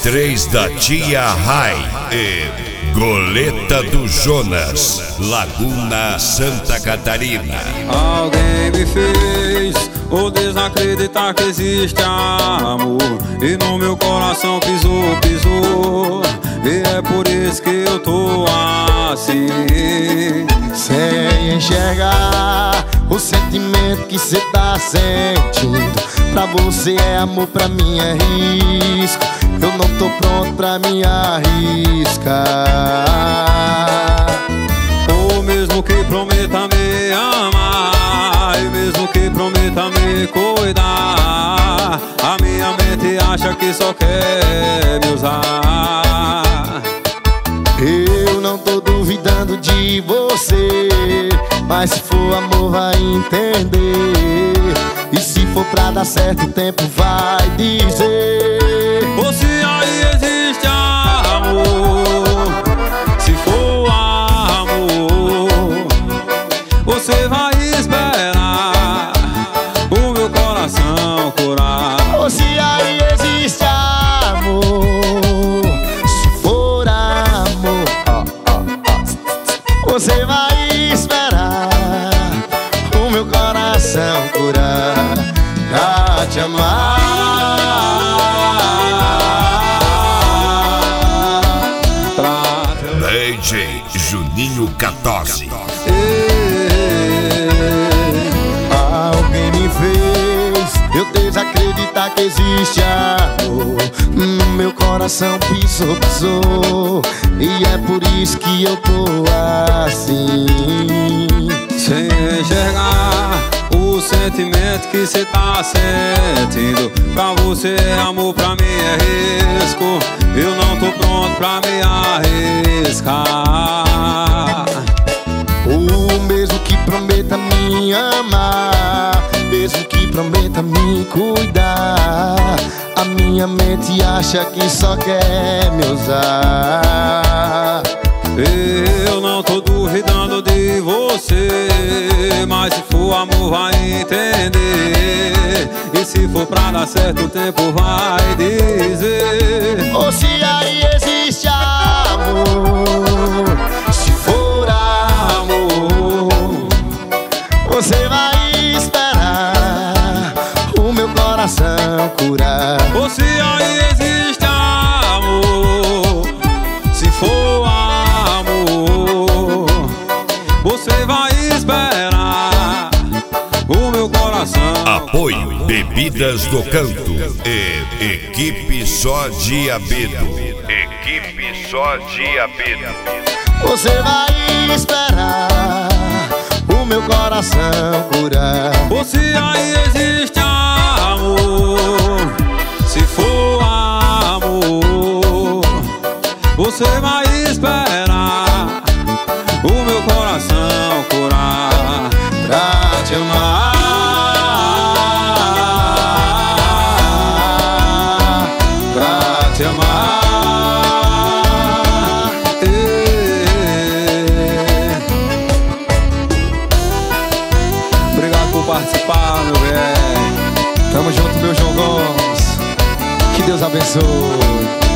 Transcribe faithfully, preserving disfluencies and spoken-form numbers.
três da Tia Rai e Goleta do Jonas, Laguna, Santa Catarina. Alguém me fez ou desacreditar que existe amor, e no meu coração pisou, pisou, e é por isso que eu tô assim, sem enxergar o sentimento que cê tá sentindo. Pra você é amor, pra mim é risco. Eu não tô pronto pra me arriscar. Ou mesmo que prometa me amar, e mesmo que prometa me cuidar, a minha mente acha que só quer me usar. Eu não tô duvidando de você, mas se for amor vai entender. E se for pra dar certo o tempo vai dizer. Ou se aí existe amor, se for amor, você vai esperar o meu coração curar. Ou se aí existe amor, se for amor, você vai esperar o meu coração curar, pra te amar. D J Juninho quatorze. Alguém me fez eu desacreditar que existe amor, no meu coração pisou, pisou, e é por isso que eu tô assim, sem enxergar o sentimento que cê tá sentindo. Pra você é amor, pra mim é risco. Eu não tô pronto pra me arriscar. O mesmo que prometa me amar, mesmo que prometa me cuidar, a minha mente acha que só quer me usar. Eu não tô duvidando de você, mas se for amor vai entender. E se for pra dar certo o tempo vai dizer. Ou se aí existe amor, se for amor, você vai esperar o meu coração curar. Ou se aí existe amor, se for amor, você vai esperar o meu coração. Apoio Bebidas do Canto e Equipe Só Diabedo. Equipe Só Diabedo. Você vai esperar o meu coração curar. Ou se aí existe amor, se for amor, você vai esperar o meu coração curar, pra te amar, pra te amar. Obrigado por participar, meu velho. Tamo junto, meu João Gomes. Que Deus abençoe.